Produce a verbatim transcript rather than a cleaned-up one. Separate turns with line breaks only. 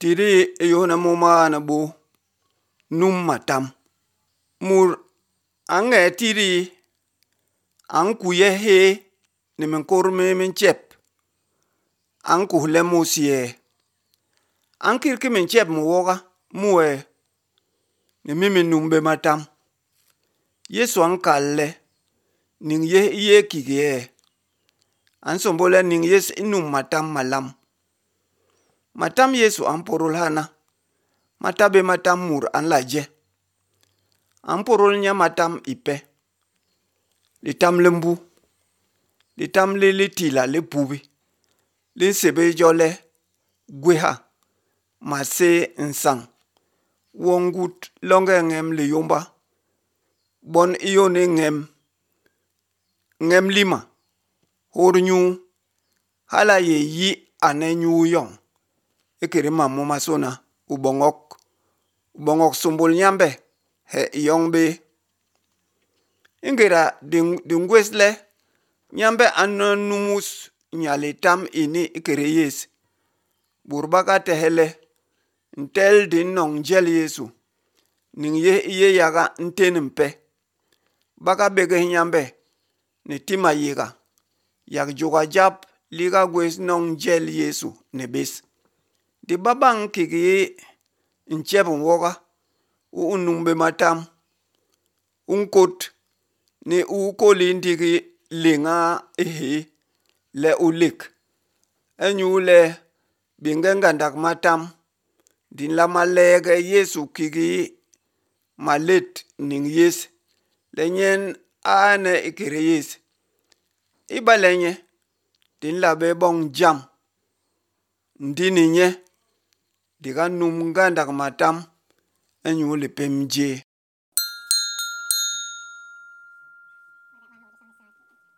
Tiri eyona muma na bo num matam. Mur ange tiri an kuye he ni min kor me min chep. An kuhle musie. An kirki min chep mu woga muwe ni mi min numbe matam. Yesu an kalle ning ye ye kigie. An sombole ning yes inum matam malam. Matam Yesu an porol hana. Matabe matam mur an laje. An porol nya matam ipe. Litam lembu. Litam li litila li pubi. Li sebe jole gweha. Mase nsang. Wongut longe ngem li yomba. Bon iyo ni ngem. Ngem lima. Hor nyu. Hala ye yi ane nyu yong. Ekere mamu masona. Ubongok. Ubongok sumbul nyambe. He yong be. Ingera dingwesle. Nyambe anumus nyalitam ini ekere yes. Burbaka tehele. Ntel din nong jel Yesu. Ning ye ye yaga ntenimpe. Baka bege nyambe. Ni tima yega. Yak juga jab. Liga gwes nong jel Yesu. Nebis. Di babang kiki nchep mwoga. U unumbe matam. Unkot. Ni u koli ndiki linga ehe. Le ulik. Enyu le bingengandak matam. Din la malege Yesu kiki malet ning yes. Lenyen ane ikere yes. Iba lenye. Din la bebong jam. Ndini nye. Diga num gandak matam. Enyu le pemje.